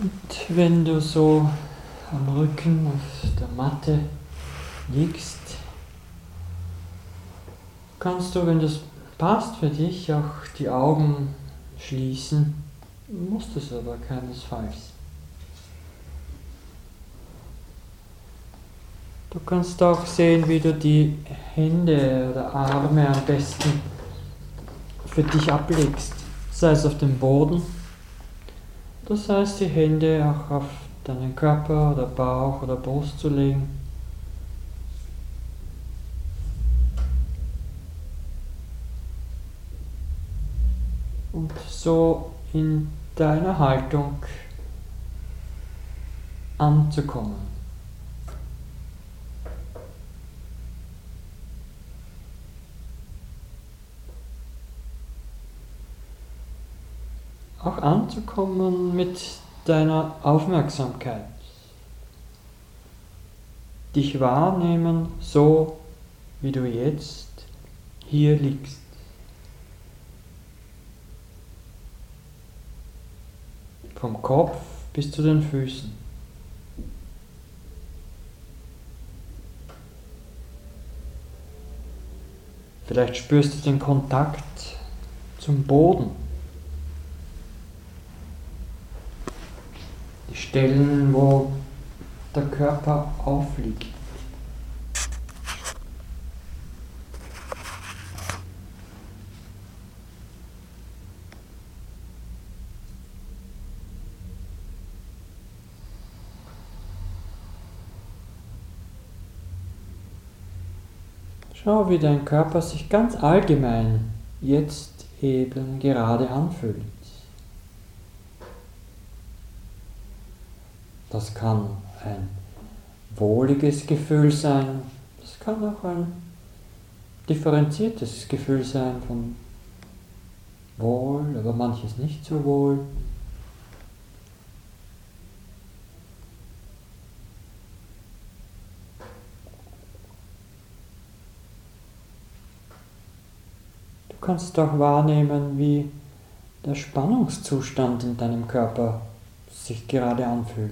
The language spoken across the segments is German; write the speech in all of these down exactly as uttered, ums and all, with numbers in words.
Und wenn du so am Rücken auf der Matte liegst, kannst du, wenn das passt für dich, auch die Augen schließen, musst es aber keinesfalls. Du kannst auch sehen, wie du die Hände oder Arme am besten für dich ablegst, sei es auf dem Boden, das heißt die Hände auch auf deinen Körper oder Bauch oder Brust zu legen. Und so in deiner Haltung anzukommen. Auch anzukommen mit deiner Aufmerksamkeit. Dich wahrnehmen, so wie du jetzt hier liegst. Vom Kopf bis zu den Füßen. Vielleicht spürst du den Kontakt zum Boden. Die Stellen, wo der Körper aufliegt. Schau, wie dein Körper sich ganz allgemein jetzt eben gerade anfühlt. Das kann ein wohliges Gefühl sein, das kann auch ein differenziertes Gefühl sein von wohl, aber manches nicht so wohl. Du kannst auch wahrnehmen, wie der Spannungszustand in deinem Körper sich gerade anfühlt.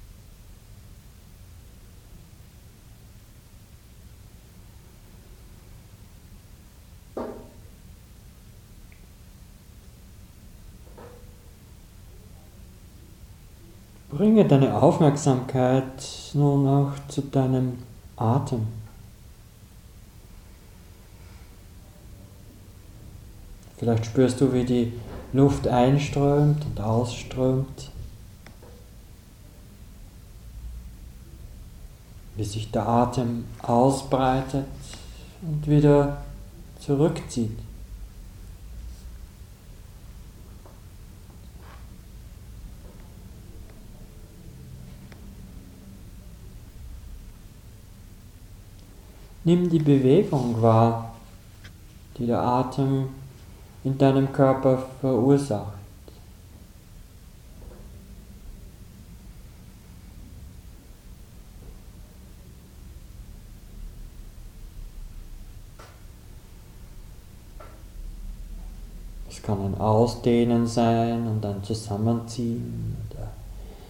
Bringe deine Aufmerksamkeit nun auch zu deinem Atem. Vielleicht spürst du, wie die Luft einströmt und ausströmt, wie sich der Atem ausbreitet und wieder zurückzieht. Nimm die Bewegung wahr, die der Atem in deinem Körper verursacht. Es kann ein Ausdehnen sein und ein Zusammenziehen oder der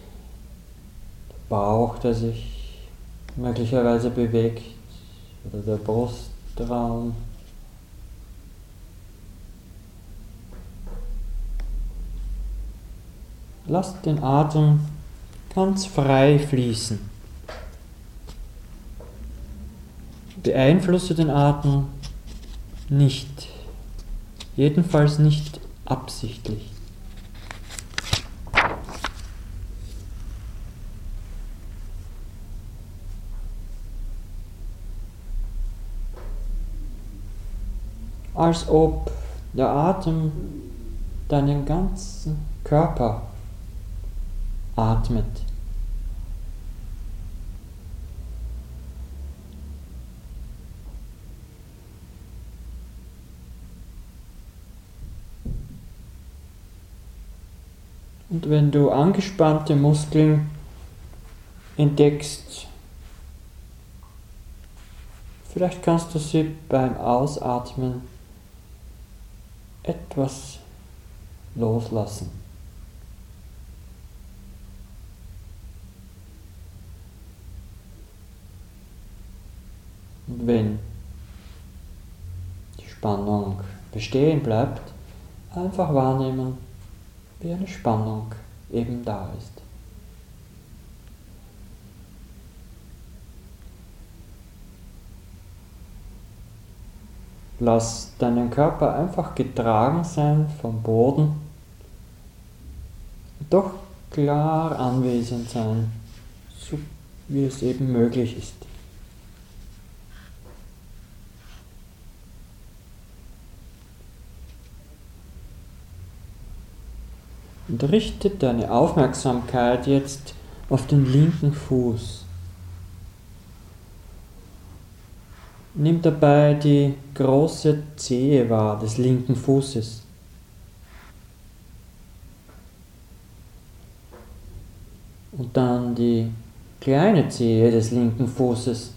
Bauch, der sich möglicherweise bewegt oder der Brustraum. Lass den Atem ganz frei fließen. Beeinflusse den Atem nicht, jedenfalls nicht absichtlich. Als ob der Atem deinen ganzen Körper atmet. Und wenn du angespannte Muskeln entdeckst, vielleicht kannst du sie beim Ausatmen etwas loslassen. Spannung bestehen bleibt, einfach wahrnehmen, wie eine Spannung eben da ist. Lass deinen Körper einfach getragen sein vom Boden, doch klar anwesend sein, so wie es eben möglich ist. Und richte deine Aufmerksamkeit jetzt auf den linken Fuß. Nimm dabei die große Zehe wahr des linken Fußes. Und dann die kleine Zehe des linken Fußes.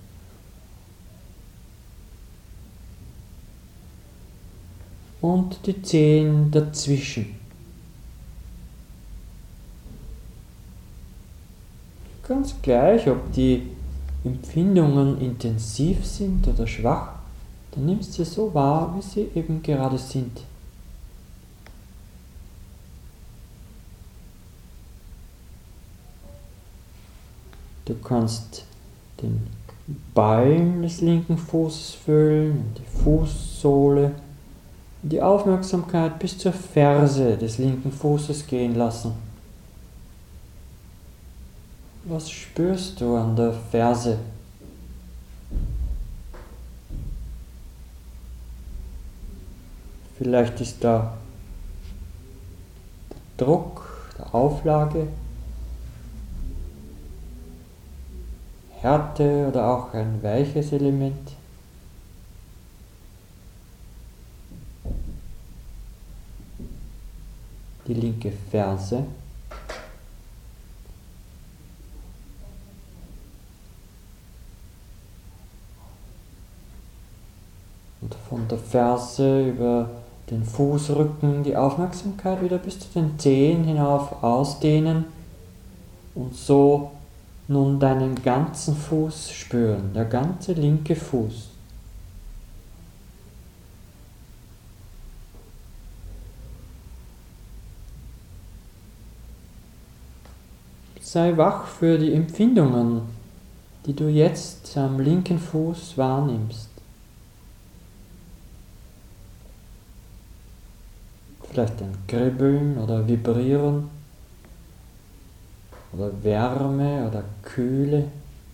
Und die Zehen dazwischen. Ganz gleich, ob die Empfindungen intensiv sind oder schwach, dann nimmst sie so wahr, wie sie eben gerade sind. Du kannst den Ballen des linken Fußes fühlen, die Fußsohle, und die Aufmerksamkeit bis zur Ferse des linken Fußes gehen lassen. Was spürst du an der Ferse? Vielleicht ist da der Druck, der Auflage, Härte oder auch ein weiches Element. Die linke Ferse. Und von der Ferse über den Fußrücken die Aufmerksamkeit wieder bis zu den Zehen hinauf ausdehnen und so nun deinen ganzen Fuß spüren, der ganze linke Fuß. Sei wach für die Empfindungen, die du jetzt am linken Fuß wahrnimmst. Vielleicht ein Kribbeln oder Vibrieren oder Wärme oder Kühle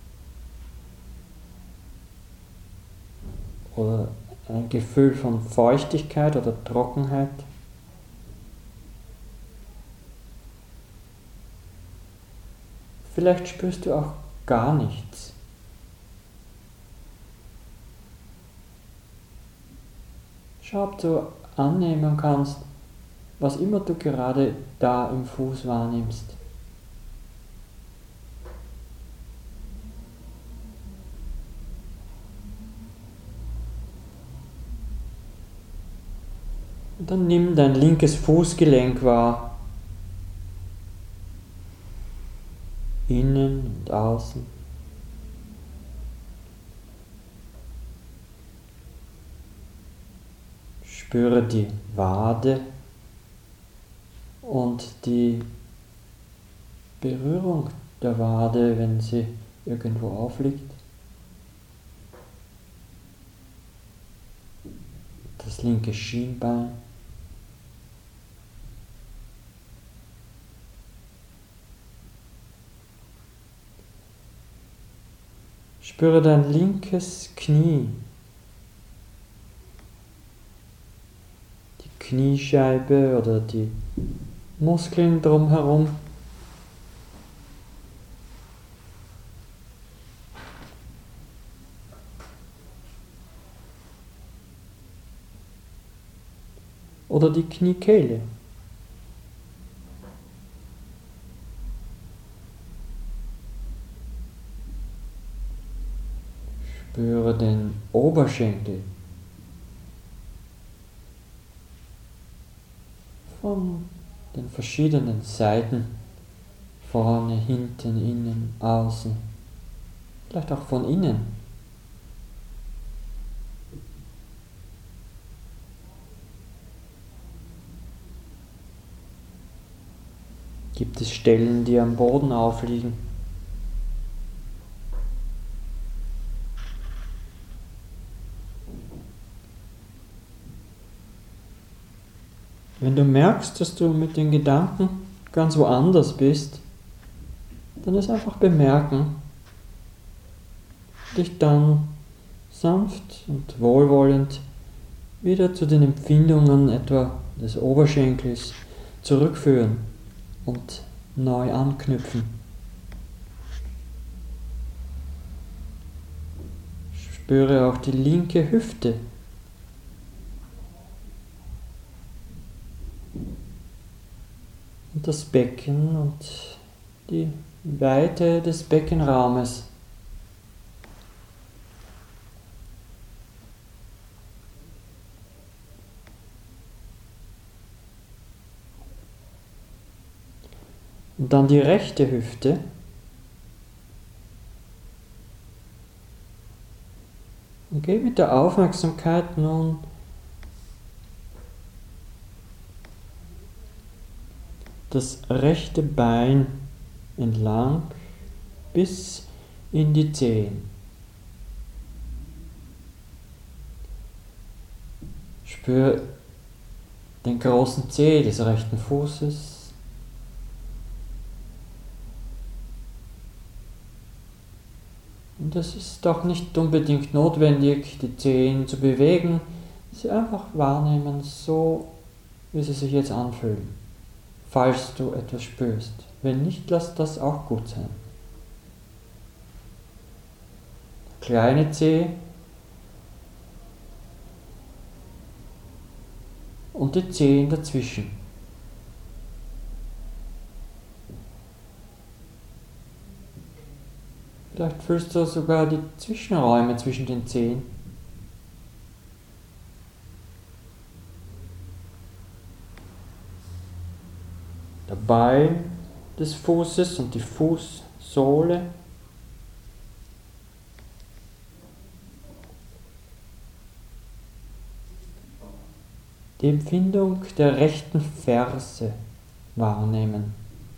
oder ein Gefühl von Feuchtigkeit oder Trockenheit. Vielleicht spürst du auch gar nichts. Schau, ob du annehmen kannst, was immer du gerade da im Fuß wahrnimmst. Und dann nimm dein linkes Fußgelenk wahr. Innen und außen. Spüre die Wade und die Berührung der Wade, wenn sie irgendwo aufliegt. Das linke Schienbein. Spüre dein linkes Knie. Die Kniescheibe oder die Muskeln drumherum. Oder die Kniekehle. Spüre den Oberschenkel. Von den verschiedenen Seiten, vorne, hinten, innen, außen, vielleicht auch von innen. Gibt es Stellen, die am Boden aufliegen? Wenn du merkst, dass du mit den Gedanken ganz woanders bist, dann ist einfach bemerken, dich dann sanft und wohlwollend wieder zu den Empfindungen etwa des Oberschenkels zurückführen und neu anknüpfen. Spüre auch die linke Hüfte. Und das Becken und die Weite des Beckenraumes. Und dann die rechte Hüfte. Und geh mit der Aufmerksamkeit nun das rechte Bein entlang bis in die Zehen. Spür den großen Zeh des rechten Fußes. Und es ist doch nicht unbedingt notwendig, die Zehen zu bewegen, sie einfach wahrnehmen, so wie sie sich jetzt anfühlen, falls du etwas spürst. Wenn nicht, lass das auch gut sein. Kleine Zehe und die Zehen dazwischen. Vielleicht fühlst du sogar die Zwischenräume zwischen den Zehen. Der Ball des Fußes und die Fußsohle. Die Empfindung der rechten Ferse wahrnehmen.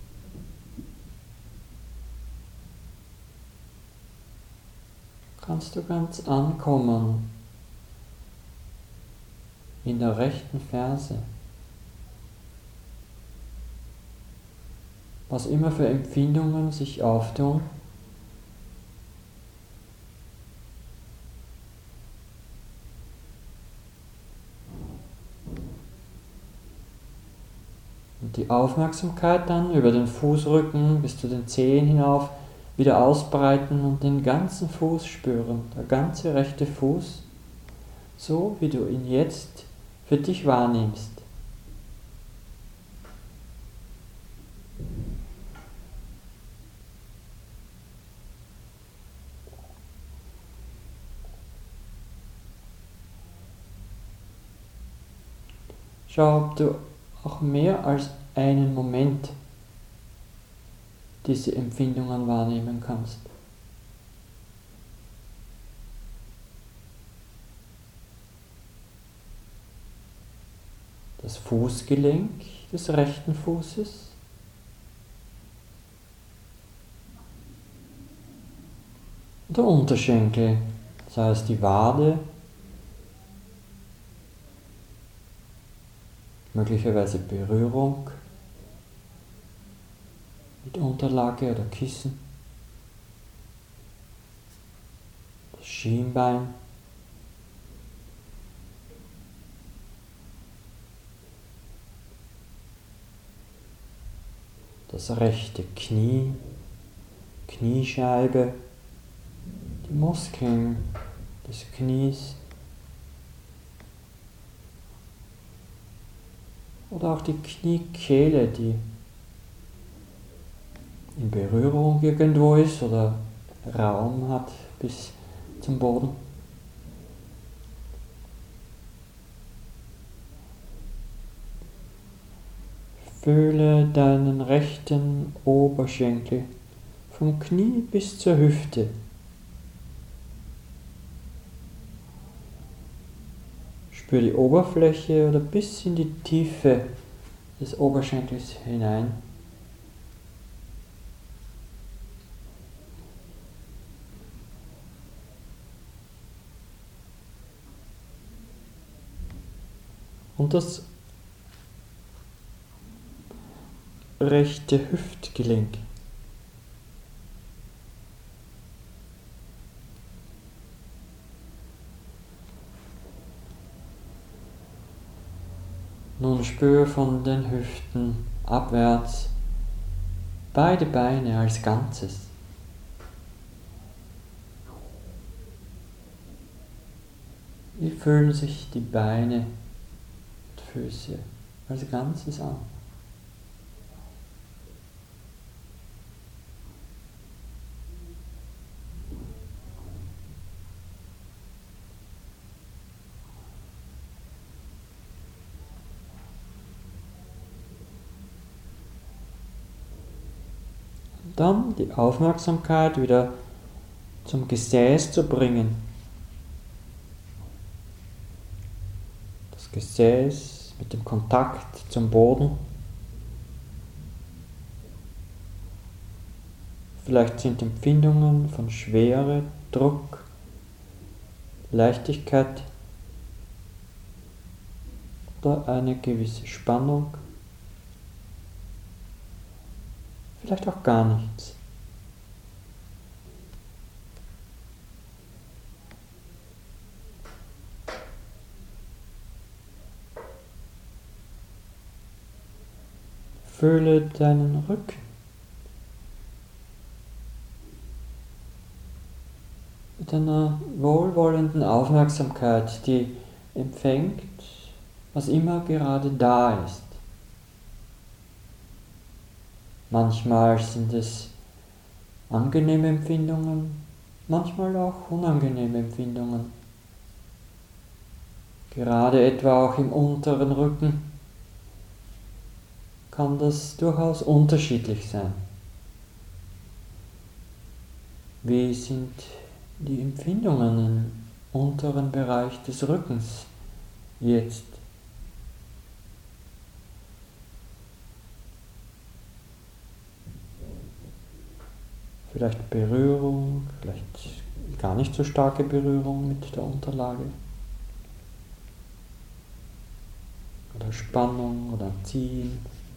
Kannst du ganz ankommen in der rechten Ferse. Was immer für Empfindungen sich auftun. Und die Aufmerksamkeit dann über den Fußrücken bis zu den Zehen hinauf wieder ausbreiten und den ganzen Fuß spüren, der ganze rechte Fuß, so wie du ihn jetzt für dich wahrnimmst. Schau, ob du auch mehr als einen Moment diese Empfindungen wahrnehmen kannst. Das Fußgelenk des rechten Fußes. Der Unterschenkel, sei es die Wade, möglicherweise Berührung mit Unterlage oder Kissen, das Schienbein, das rechte Knie, Kniescheibe, die Muskeln des Knies oder auch die Kniekehle, die in Berührung irgendwo ist oder Raum hat bis zum Boden. Fühle deinen rechten Oberschenkel vom Knie bis zur Hüfte. Spür die Oberfläche oder bis in die Tiefe des Oberschenkels hinein. und das rechte Hüftgelenk. Nun spür von den Hüften abwärts beide Beine als Ganzes. Wie fühlen sich die Beine und Füße als Ganzes an? Dann die Aufmerksamkeit wieder zum Gesäß zu bringen. Das Gesäß mit dem Kontakt zum Boden. Vielleicht sind Empfindungen von Schwere, Druck, Leichtigkeit oder eine gewisse Spannung. Vielleicht auch gar nichts. Fühle deinen Rücken. Mit einer wohlwollenden Aufmerksamkeit, die empfängt, was immer gerade da ist. Manchmal sind es angenehme Empfindungen, manchmal auch unangenehme Empfindungen. Gerade etwa auch im unteren Rücken kann das durchaus unterschiedlich sein. Wie sind die Empfindungen im unteren Bereich des Rückens jetzt? Vielleicht Berührung, vielleicht gar nicht so starke Berührung mit der Unterlage. Oder Spannung oder Ziehen.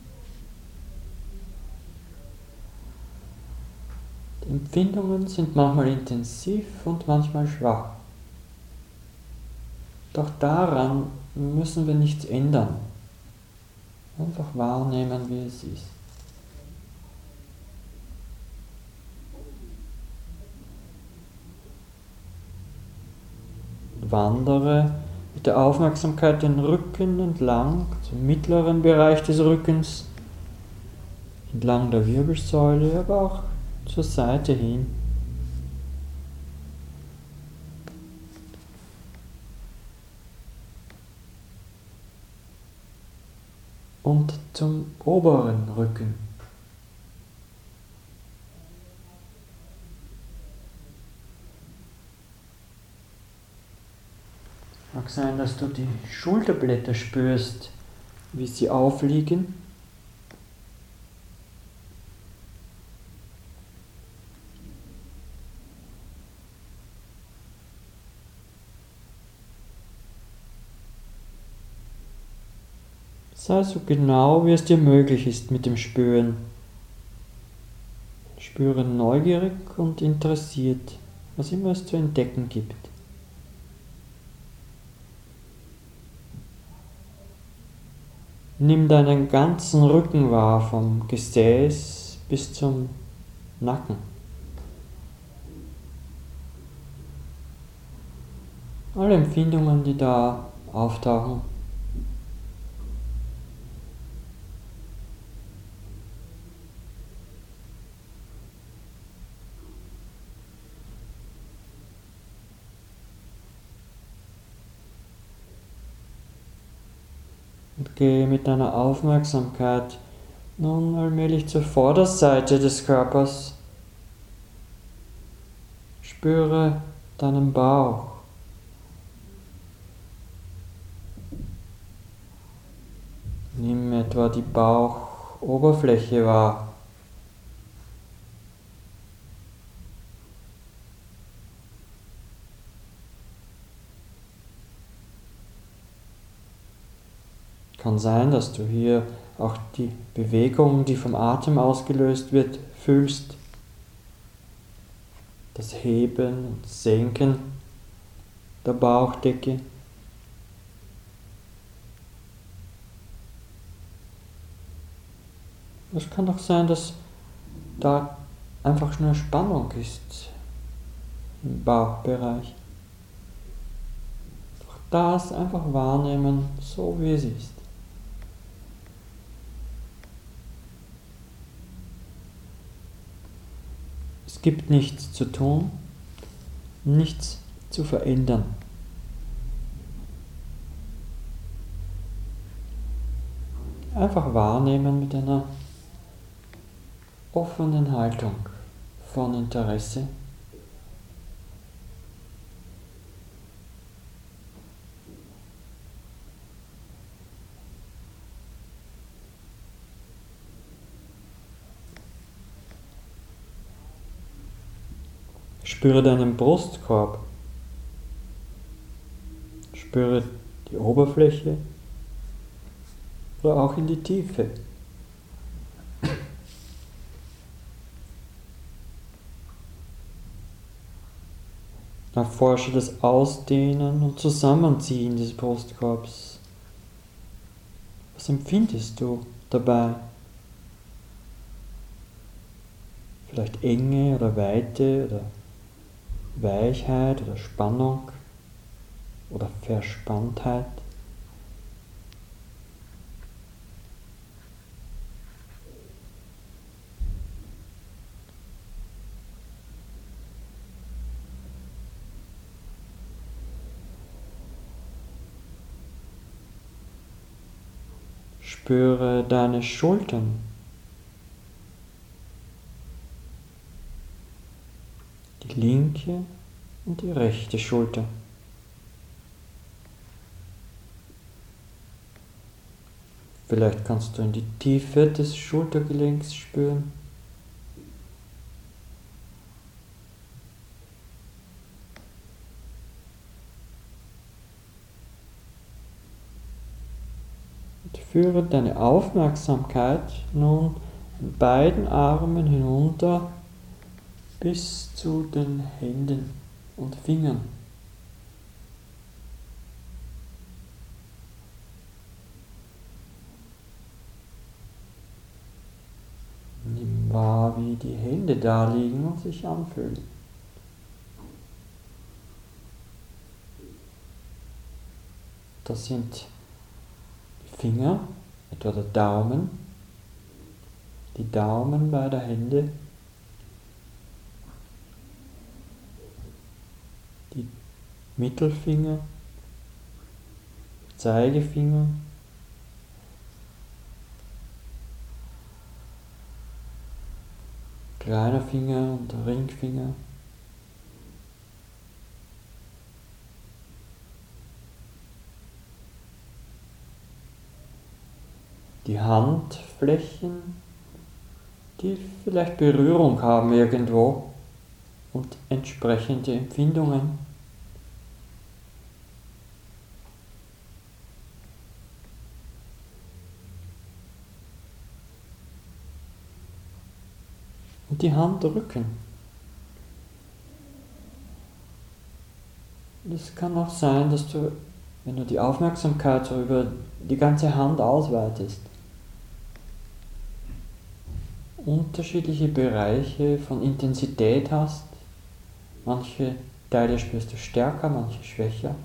Die Empfindungen sind manchmal intensiv und manchmal schwach. Doch daran müssen wir nichts ändern. Einfach wahrnehmen, wie es ist. Wandere mit der Aufmerksamkeit den Rücken entlang, zum mittleren Bereich des Rückens, entlang der Wirbelsäule, aber auch zur Seite hin. Und zum oberen Rücken. Mag sein, dass du die Schulterblätter spürst, wie sie aufliegen. Sei so genau, wie es dir möglich ist mit dem Spüren. Spüre neugierig und interessiert, was immer es zu entdecken gibt. Nimm deinen ganzen Rücken wahr, vom Gesäß bis zum Nacken. Alle Empfindungen, die da auftauchen. Und gehe mit deiner Aufmerksamkeit nun allmählich zur Vorderseite des Körpers. Spüre deinen Bauch. Nimm etwa die Bauchoberfläche wahr. Kann sein, dass du hier auch die Bewegung, die vom Atem ausgelöst wird, fühlst. Das Heben und Senken der Bauchdecke. Es kann auch sein, dass da einfach nur Spannung ist im Bauchbereich. Auch das einfach wahrnehmen, so wie es ist. Es gibt nichts zu tun, nichts zu verändern. Einfach wahrnehmen mit einer offenen Haltung von Interesse. Spüre deinen Brustkorb. Spüre die Oberfläche oder auch in die Tiefe. Erforsche das Ausdehnen und Zusammenziehen des Brustkorbs. Was empfindest du dabei? Vielleicht Enge oder Weite oder Weichheit oder Spannung oder Verspanntheit. Spüre deine Schultern. Die linke und die rechte Schulter. Vielleicht kannst du in die Tiefe des Schultergelenks spüren. Und führe deine Aufmerksamkeit nun in beiden Armen hinunter bis zu den Händen und Fingern. Nimm wahr, wie die Hände da liegen und sich anfühlen. Das sind die Finger, etwa der Daumen, die Daumen beider Hände, die Mittelfinger, Zeigefinger, kleiner Finger und Ringfinger, die Handflächen, die vielleicht Berührung haben irgendwo und entsprechende Empfindungen. Und die Handrücken. Es kann auch sein, dass du, wenn du die Aufmerksamkeit so über die ganze Hand ausweitest, unterschiedliche Bereiche von Intensität hast. Manche Teile spürst du stärker, manche schwächer.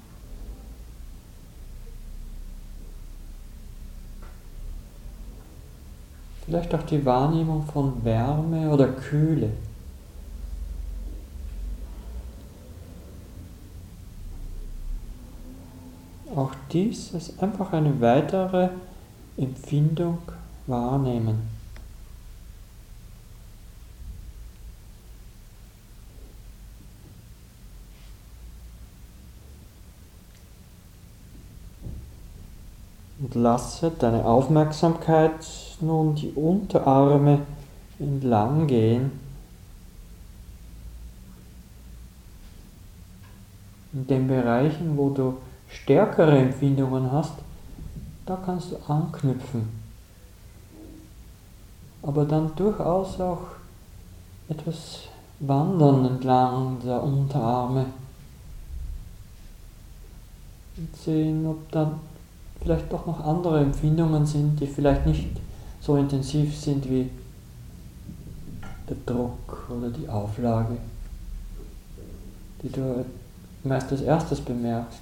Vielleicht auch die Wahrnehmung von Wärme oder Kühle. Auch dies ist einfach eine weitere Empfindung wahrnehmen. Und lasse deine Aufmerksamkeit nun die Unterarme entlang gehen. In den Bereichen, wo du stärkere Empfindungen hast, Da kannst du anknüpfen, aber dann durchaus auch etwas wandern entlang der Unterarme und sehen, ob dann vielleicht doch noch andere Empfindungen sind, die vielleicht nicht so intensiv sind wie der Druck oder die Auflage, die du meist als erstes bemerkst.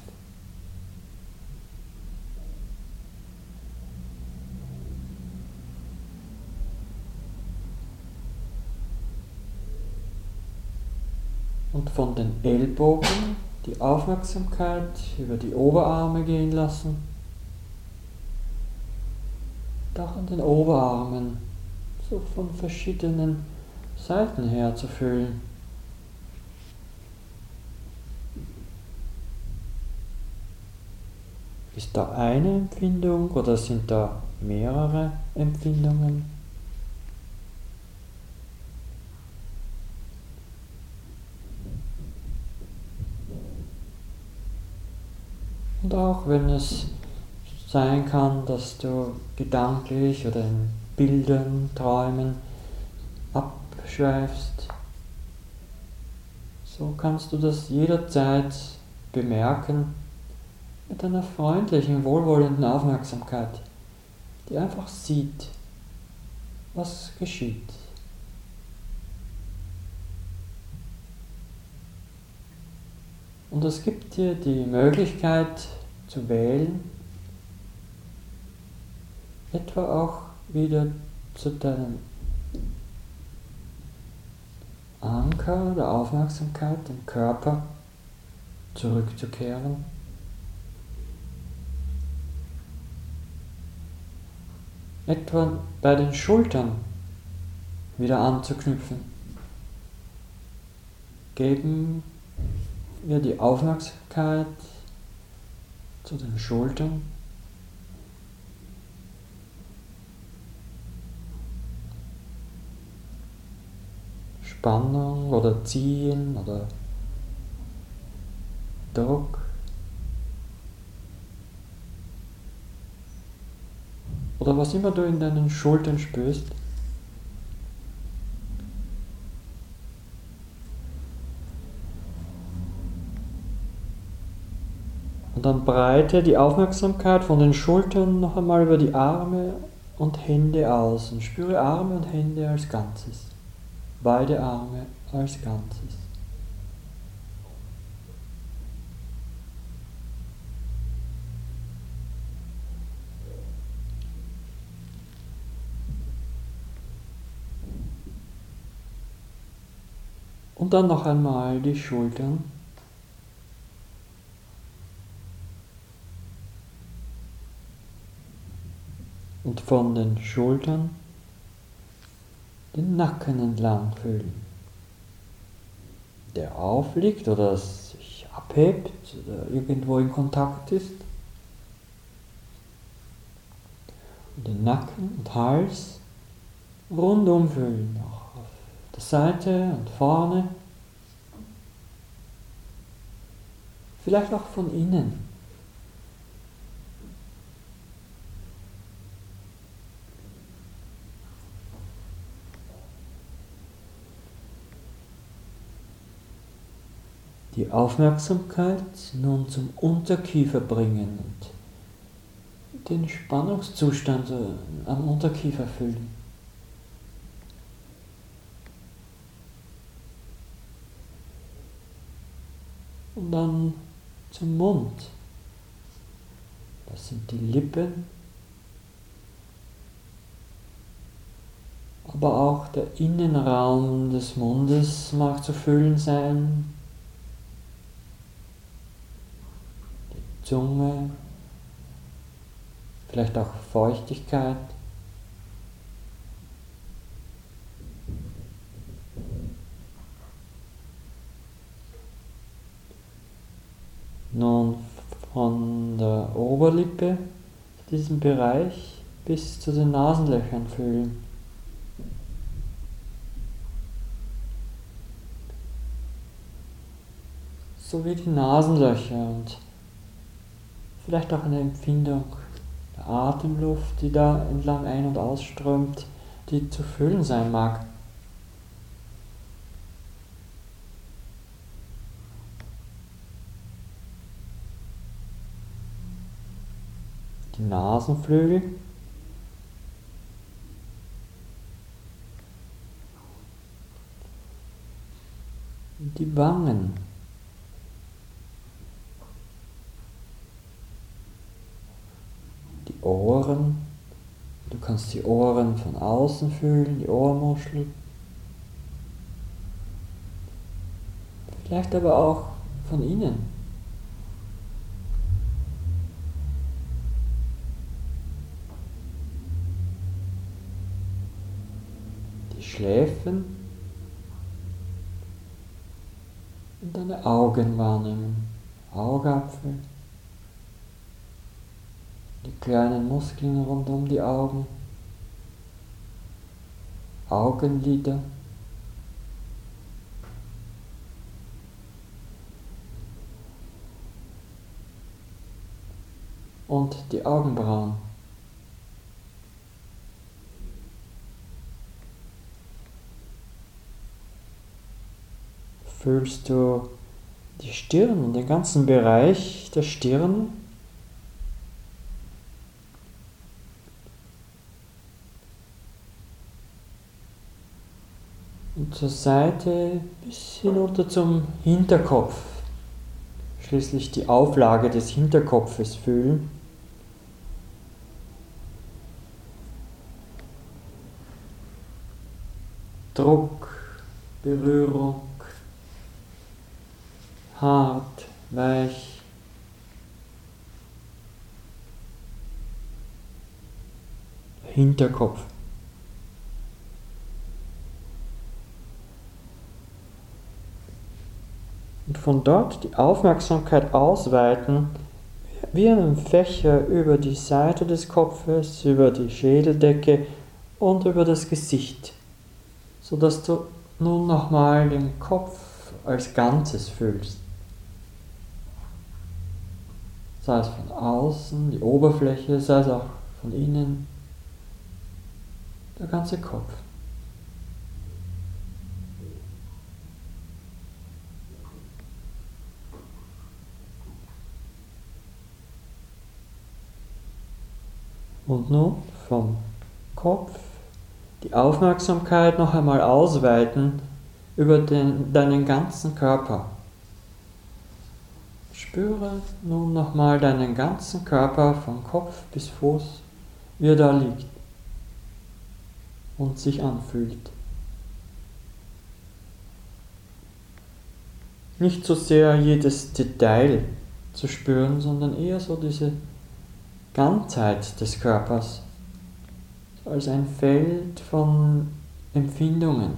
Und von den Ellbogen die Aufmerksamkeit über die Oberarme gehen lassen. Auch an den Oberarmen, so von verschiedenen Seiten her zu fühlen. Ist da eine Empfindung oder sind da mehrere Empfindungen? Und auch wenn es sein kann, dass du gedanklich oder in Bildern, Träumen abschweifst, so kannst du das jederzeit bemerken mit einer freundlichen, wohlwollenden Aufmerksamkeit, die einfach sieht, was geschieht. Und es gibt dir die Möglichkeit zu wählen, etwa auch wieder zu deinem Anker der Aufmerksamkeit, dem Körper, zurückzukehren. Etwa bei den Schultern wieder anzuknüpfen. Geben wir die Aufmerksamkeit zu den Schultern. Spannung oder Ziehen oder Druck. Oder was immer du in deinen Schultern spürst. Und dann breite die Aufmerksamkeit von den Schultern noch einmal über die Arme und Hände aus und spüre Arme und Hände als Ganzes. Beide Arme als Ganzes. Und dann noch einmal die Schultern. Und von den Schultern den Nacken entlang fühlen, der aufliegt oder sich abhebt oder irgendwo in Kontakt ist. Und den Nacken und Hals rundum fühlen, auch auf der Seite und vorne. Vielleicht auch von innen. Die Aufmerksamkeit nun zum Unterkiefer bringen und den Spannungszustand am Unterkiefer fühlen. Und dann zum Mund. Das sind die Lippen, aber auch der Innenraum des Mundes mag zu fühlen sein. Zunge, vielleicht auch Feuchtigkeit. Nun von der Oberlippe, diesem Bereich, bis zu den Nasenlöchern fühlen. So wie die Nasenlöcher und vielleicht auch eine Empfindung der Atemluft, die da entlang ein- und ausströmt, die zu füllen sein mag. Die Nasenflügel, die Wangen, die Ohren. Du kannst die Ohren von außen fühlen, die Ohrmuschel. Vielleicht aber auch von innen. Die Schläfen und deine Augen wahrnehmen. Augapfel, die kleinen Muskeln rund um die Augen, Augenlider, und die Augenbrauen. Fühlst du die Stirn, den ganzen Bereich der Stirn? Und zur Seite bis hinunter zum Hinterkopf. Schließlich die Auflage des Hinterkopfes fühlen. Druck, Berührung, hart, weich. Hinterkopf. Und von dort die Aufmerksamkeit ausweiten, wie einen Fächer über die Seite des Kopfes, über die Schädeldecke und über das Gesicht, sodass du nun nochmal den Kopf als Ganzes fühlst. Sei es von außen, die Oberfläche, sei es auch von innen, der ganze Kopf. Und nun vom Kopf die Aufmerksamkeit noch einmal ausweiten über den, deinen ganzen Körper. Spüre nun nochmal deinen ganzen Körper von Kopf bis Fuß, wie er da liegt und sich anfühlt. Nicht so sehr jedes Detail zu spüren, sondern eher so diese Ganzheit des Körpers als ein Feld von Empfindungen.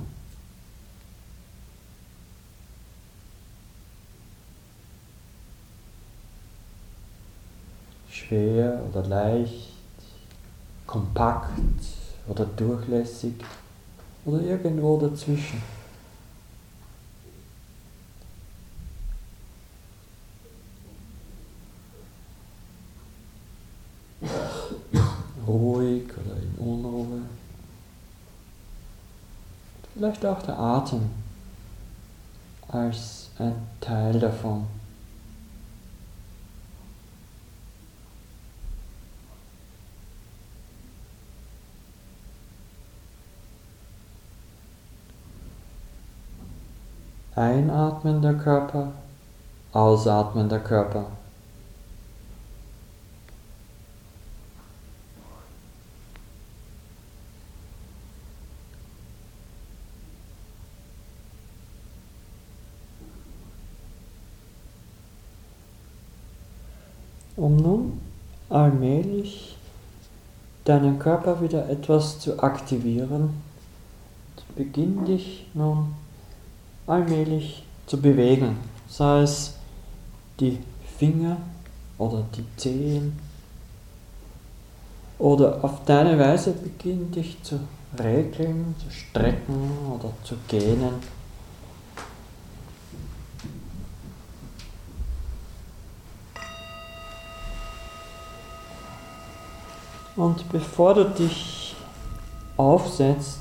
Schwer oder leicht, kompakt oder durchlässig oder irgendwo dazwischen. Ruhig oder in Unruhe. Vielleicht auch der Atem als ein Teil davon. Einatmen der Körper, ausatmen der Körper. Um nun allmählich deinen Körper wieder etwas zu aktivieren, beginn dich nun allmählich zu bewegen, sei es die Finger oder die Zehen, oder auf deine Weise beginn dich zu regeln, zu strecken oder zu gähnen. Und bevor du dich aufsetzt,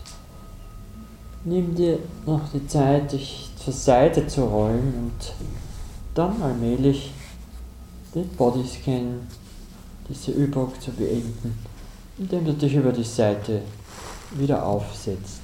nimm dir noch die Zeit, dich zur Seite zu rollen und dann allmählich den Bodyscan, diese Übung zu beenden, indem du dich über die Seite wieder aufsetzt.